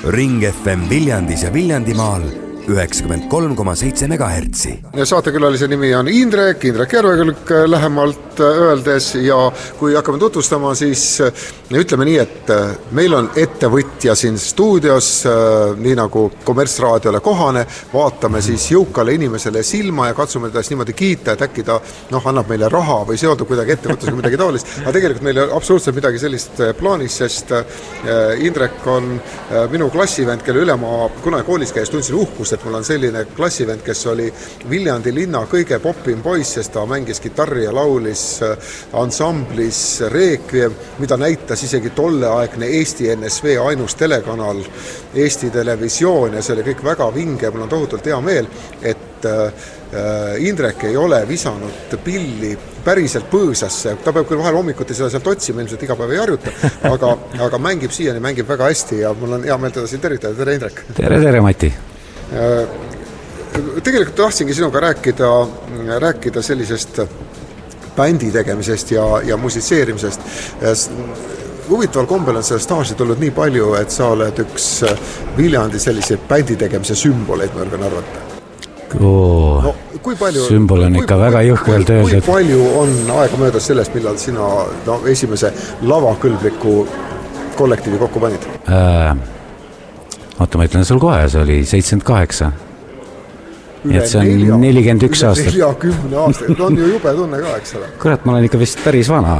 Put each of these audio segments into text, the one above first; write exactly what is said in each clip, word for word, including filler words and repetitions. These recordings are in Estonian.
Ring F M Viljandis ja Viljandimaal üheksakümmend kolm koma seitse megahertsi. Saatekülalise nimi on Indrek, Indrek Järvekülg lähemalt öeldes ja kui hakkame tutvustama, siis ütleme nii, et meil on ettevõtja siin stuudios, nii nagu kommertsraadiole kohane, vaatame siis jõukale inimesele silma ja katsume teda niimoodi kiita, et äkki ta noh, annab meile raha või seoldub kuidagi ettevõtlusega midagi taolist, aga tegelikult meil on absoluutselt midagi sellist plaanis, sest Indrek on minu klassivend, kelle üle ma kunagi koolis käis, tundsin uhkust, et mul on selline klassivend, kes oli Viljandi linna kõige popim poiss, sest ta mängis kitarri ja laulis ansamblis Requiem, mida näitas isegi tolleaegne Eesti N S V ainus telekanal Eesti Televisioon ja see oli kõik väga vinge. Mul on tohutult hea meel, et Indrek ei ole visanud pilli päriselt põõsasse. Ta peab küll vahel hommikuti seda sealt otsima, ilmselt iga päev ei harjuta, aga, aga mängib siiani, mängib väga hästi ja mul on hea meel teda siin tervitada. Tere, Indrek! Tere, tere, Mati! Tegelikult tahtsingi sinuga rääkida, rääkida sellisest bändi tegemisest ja, ja musitseerimisest. Huvitaval kombel on seda staaži tulnud nii palju, et sa oled üks Viljandi sellise bändi tegemise sümboleid, ma julgen arvata. Oo, no, kui palju, sümbol on ikka kui, väga jõhkralt öeldud. Kui palju on aega möödas sellest, millal sina no, esimese lavakõlbliku kollektiivi kokku panid? Äh, oota, ma ütlen sul kohe, see oli seitsekümmend kaheksa. Nii et see on nelikümmend üks aastat. nelikümmend aastat, on ju jube tunne ka, eks ole. Kurat, ma olen ikka vist päris vana.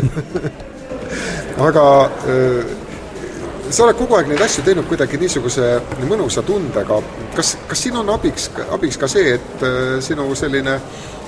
Aga äh, sa oled kogu aeg neid asju teinud kuidagi niisuguse mõnusa tundega. Kas, kas siin on abiks, abiks ka see, et äh, sinu selline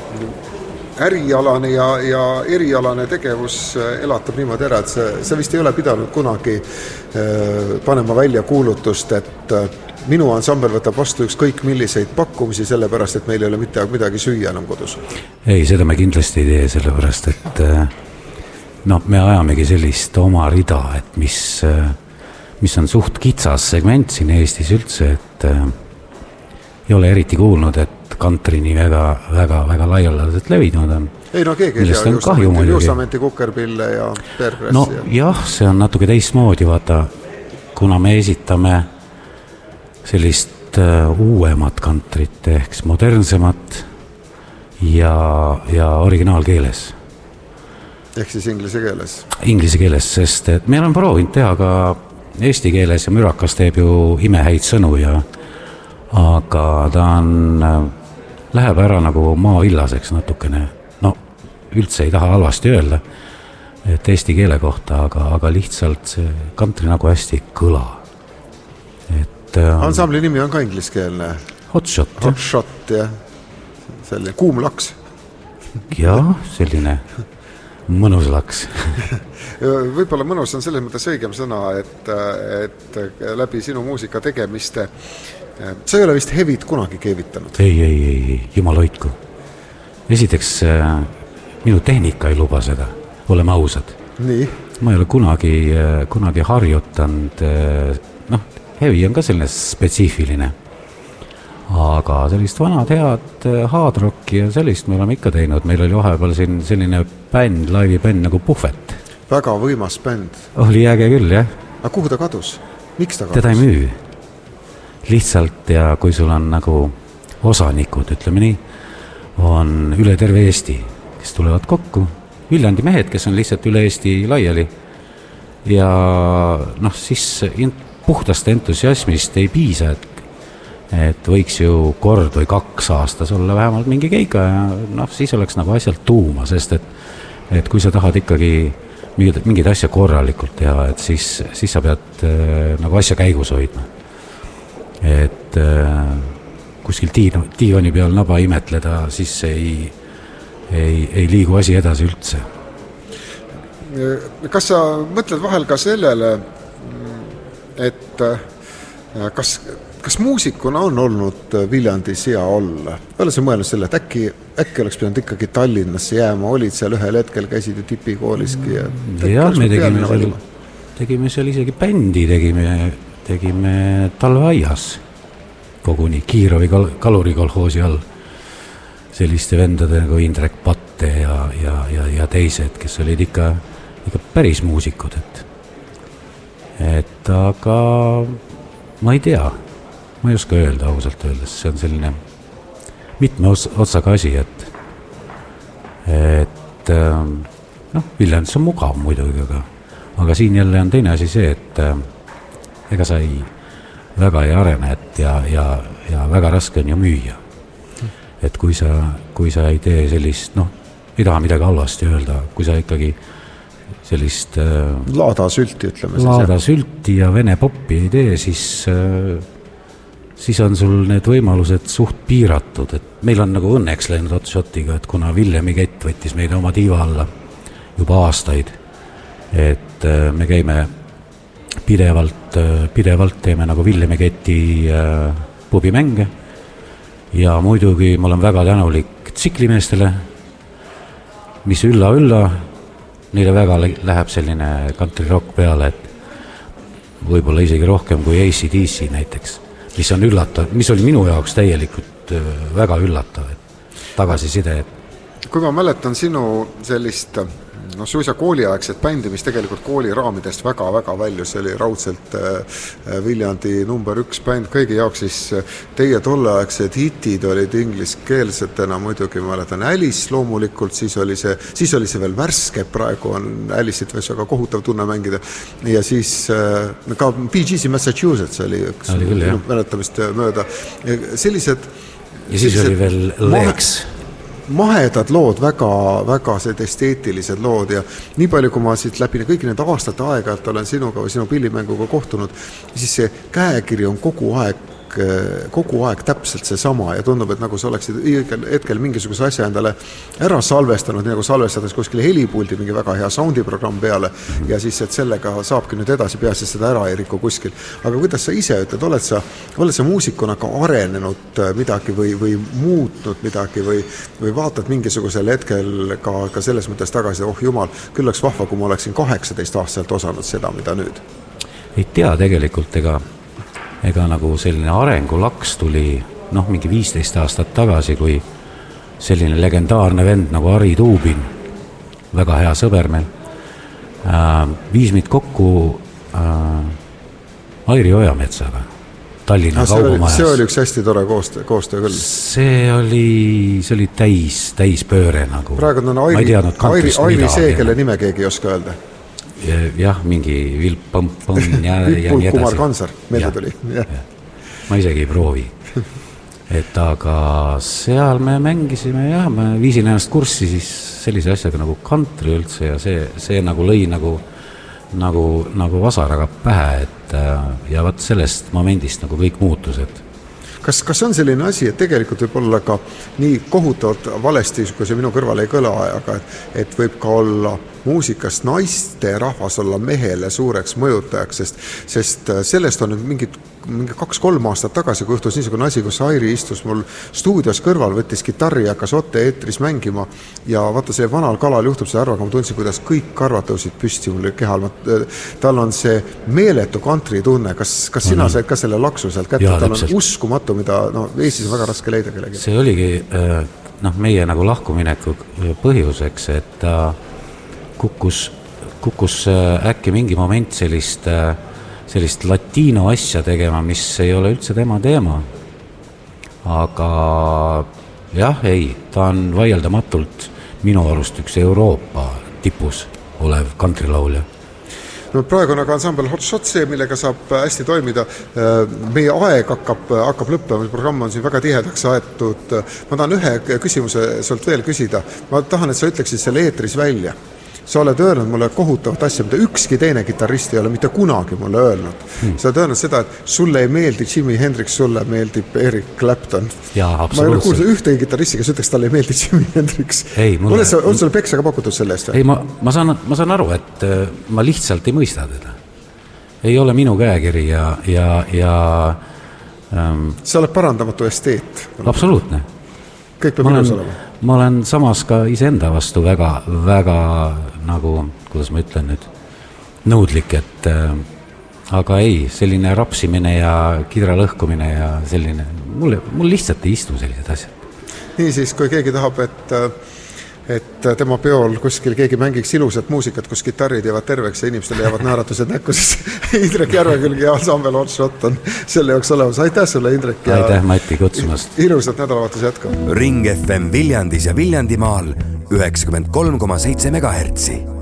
ärialane ja, ja erialane tegevus elatab niimoodi ära, et sa, sa vist ei ole pidanud kunagi äh, panema välja kuulutust, et äh, minu ansambel võtab vastu ükskõik milliseid pakkumisi, sellepärast, et meil ei ole mitte midagi süüa enam kodus. Ei, seda me kindlasti ei tee, sellepärast, et no, me ajamegi sellist oma rida, et mis, mis on suht kitsas segment siin Eestis üldse, et ei ole eriti kuulnud, et kantri nii väga, väga, väga laialdaselt levinud on. Ei no keegi ei tea, Juusamenti Kukerpille ja Pergress. No ja... jah, see on natuke teistmoodi, vaata, kuna me esitame sellist uh, uuemat kantrit, ehk modernsemat ja, ja originaalkeeles. Ehk siis inglise keeles? Inglise keeles, sest et meil on proovinud teha ka eesti keeles ja Mürakas teeb ju imehäid sõnu ja aga ta on, läheb ära nagu maavillaseks natukene. No, üldse ei taha halvasti öelda, et eesti keele kohta, aga, aga lihtsalt see kantri nagu hästi kõla. Et, um, ansambli nimi on ka ingliskeelne. Hotshot. Hotshot, jah. Selline kuum laks. Jah, selline mõnus laks. Võib-olla mõnus on selles mõttes õigem sõna, et, et läbi sinu muusika tegemiste sa ei ole vist hevit kunagi keevitanud? Ei, ei, ei, ei, jumal hoidku. Esiteks, minu tehnika ei luba seda, oleme ausad. Nii? Ma ei ole kunagi, kunagi harjutanud, noh, hevi on ka selline spetsiifiline. Aga sellist vanad head hard rocki ja sellist me oleme ikka teinud. Meil oli vahepeal siin selline bänd, laivi bänd nagu Puhvet. Väga võimas bänd. Oli äge küll, jah. Aga kuhu ta kadus? Miks ta kadus? Teda ei müü. Lihtsalt ja kui sul on nagu osanikud, ütleme nii, on üle terve Eesti, kes tulevad kokku. Viljandi mehed, kes on lihtsalt üle Eesti laiali. Ja noh, siis puhtast entusiasmist ei piisa, et, et võiks ju kord või kaks aastas olla vähemalt mingi keika ja noh, siis oleks nagu asjalt tuuma, sest et, et kui sa tahad ikkagi mingid, mingid asja korralikult teha, et siis, siis sa pead äh, nagu asja käigus hoidma. Et äh, kuskil tiinu, tiivani peal naba imetleda, siis ei, ei, ei liigu asi edasi üldse. Kas sa mõtled vahel ka sellele, et kas, kas muusikuna on olnud Viljandis hea olla? Ole sa mõelnud selle, et äkki, äkki oleks pidanud ikkagi Tallinnasse jääma, olid seal ühel hetkel, käisid ju tipikooliski ja... Ja me tegime seal, tegime seal isegi bändi, tegime... tegime talveaias koguni Kiirovi kal- kalurikolhoosi all selliste vendade nagu Indrek Patte ja, ja, ja, ja teised, kes olid ikka, ikka päris muusikud, et, et aga ma ei tea, ma ei oska öelda ausalt öeldes, see on selline mitme otsaga asi, et et noh, Viljandis on mugav muidugi, aga aga siin jälle on teine asi see, et ega sa ei, väga ei arene, et ja, ja, ja väga raske on ju müüa. Et kui sa, kui sa ei tee sellist, noh, ei taha midagi halvasti öelda, kui sa ikkagi sellist laadasülti, ütleme siis. Laadasülti ja vene poppi ei tee, siis, siis on sul need võimalused suht piiratud, et meil on nagu õnneks läinud Hotshotiga, et kuna Villemi Kett võttis meid oma tiiva alla juba aastaid, et me käime pidevalt, pidevalt teeme nagu Villemi Keti pubimänge ja muidugi ma olen väga tänulik tsiklimeestele, mis ülla ülla, neile väga läheb selline country rock peale, et võib-olla isegi rohkem kui A C D C näiteks, mis on üllatav, mis oli minu jaoks täielikult väga üllatav, et tagasiside. Kui ma mäletan sinu sellist no suisa kooliaegset bändi, mis tegelikult kooli raamidest väga-väga palju, see oli raudselt Viljandi number üks bänd kõigi jaoks, siis teie tolleaegsed hitid olid ingliskeelsetena, muidugi ma mäletan Alice loomulikult, siis oli see, siis oli see veel värske, praegu on Alice'it veel väga kohutav tunne mängida ja siis ka Bee Gees'i Massachusetts oli üks mäletamist mööda. Sellised ja siis sellised oli veel Lex mahedad lood, väga, väga esteetilised lood ja nii palju, kui ma siit läbi kõigi need aastate aega, et olen sinuga või sinu pillimänguga kohtunud, siis see käekiri on kogu aeg, kogu aeg täpselt see sama ja tundub, et nagu sa oleksid õigel hetkel mingisuguse asja endale ära salvestanud, nii nagu salvestades kuskile helipuldi mingi väga hea soundiprogramm peale ja siis, et sellega saabki nüüd edasi peas, sest seda ära ei riku kuskil. Aga kuidas sa ise ütled, oled sa, oled sa muusikuna ka arenenud midagi või, või muutnud midagi või, või vaatad mingisugusel hetkel ka, ka selles mõttes tagasi, oh jumal, küll oleks vahva, kui ma oleksin kaheksateist aastaselt osanud seda, mida nüüd? Ei tea tegelikult, ega ega nagu selline arengulaks tuli noh, mingi viisteist aastat tagasi, kui selline legendaarne vend nagu Ari Tuubin, väga hea sõber meil, äh, viis meid kokku äh, Airi Ojametsaga Tallinna no, kaugumajas. See oli üks hästi tore koostöö, koostöö küll. See oli, see oli täis, täis pööre nagu. Praegu on Airi, Airi, Airi see, kelle nime keegi ei oska öelda. Jah, mingi vilp, põmp, põmm ja, ja nii edasi. Kumar Kansar, meelde tuli. Ja. Ja. Ma isegi ei proovi. Et aga seal me mängisime, jah, ma viisin ennast kurssi siis sellise asjaga nagu country üldse ja see, see nagu lõi nagu, nagu, nagu vasaraga pähe, et ja vaat sellest momendist nagu kõik muutus, et Kas, kas on selline asi, et tegelikult võib olla ka nii kohutavalt valesti, kui see minu kõrval ei kõla, aga et, et võib ka olla muusikast naiste rahvas olla mehele suureks mõjutajaks, sest, sest sellest on nüüd mingid, mingi kaks-kolm aastat tagasi, kui juhtus niisugune asi, kus Airi istus mul stuudios kõrval, võttis gitarri ja hakkas otte eetris mängima ja vaata, see vanal kalal juhtub see arvaga, ma tundsin, kuidas kõik karvad tõusid püsti mul kehal. Tal on see meeletu country tunne, kas, kas sina said ka selle laksu sealt kätte, tal on uskumatu, mida no, Eestis on väga raske leida kellegi. See oligi no, meie nagu lahkumineku põhjuseks, et ta kukkus, kukkus äkki mingi moment sellist, sellist latiino asja tegema, mis ei ole üldse tema teema. Aga jah, ei, ta on vaieldamatult minu arust üks Euroopa tipus olev countrylaulja. No, praegu on aga ansambel Hot Shot see, millega saab hästi toimida. Meie aeg hakkab, hakkab lõppema, programm on siin väga tihedaks aetud. Ma tahan ühe küsimuse sult veel küsida. Ma tahan, et sa ütleksid selle eetris välja. Sa oled öelnud mulle kohutavat asja, mida ükski teine gitarrist ei ole mitte kunagi mulle öelnud. Hmm. Sa oled öelnud seda, et sulle ei meeldi Jimi Hendrix, sulle meeldib Eric Clapton. Jaa, absoluutselt. Ma ei ole kuulnud ühtegi gitarristi, kes ütleks, talle ei meeldi Jimi Hendrix. Ei, mulle... Ole, on sulle peksa ka pakutud selle eest? Ei, ma, ma, saan, ma saan aru, et ma lihtsalt ei mõista teda. Ei ole minu käekiri ja... ja, ja ähm... sa oled parandamatu esteet. Absoluutne. Kõik peab minus olema. Ma olen samas ka iseenda vastu väga, väga nagu, kuidas ma ütlen nüüd, nõudlik, et äh, aga ei, selline rapsimine ja kidra lõhkumine ja selline, mul, mul lihtsalt ei istu sellised asjad. Nii siis, kui keegi tahab, et, et tema peol kuskil keegi mängiks ilusat muusikat, kus kitarrid jäävad terveks ja inimestele jäävad naeratused näkku, siis Indrek Järvekülg ja ansambel One Shot on selle jaoks olemas. Aitäh sulle, Indrek! Ja aitäh, Mati, kutsumast! Ilusat nädalavahetus jätku! Ring F M Viljandis ja Viljandimaal üheksakümmend kolm koma seitse megahertsi.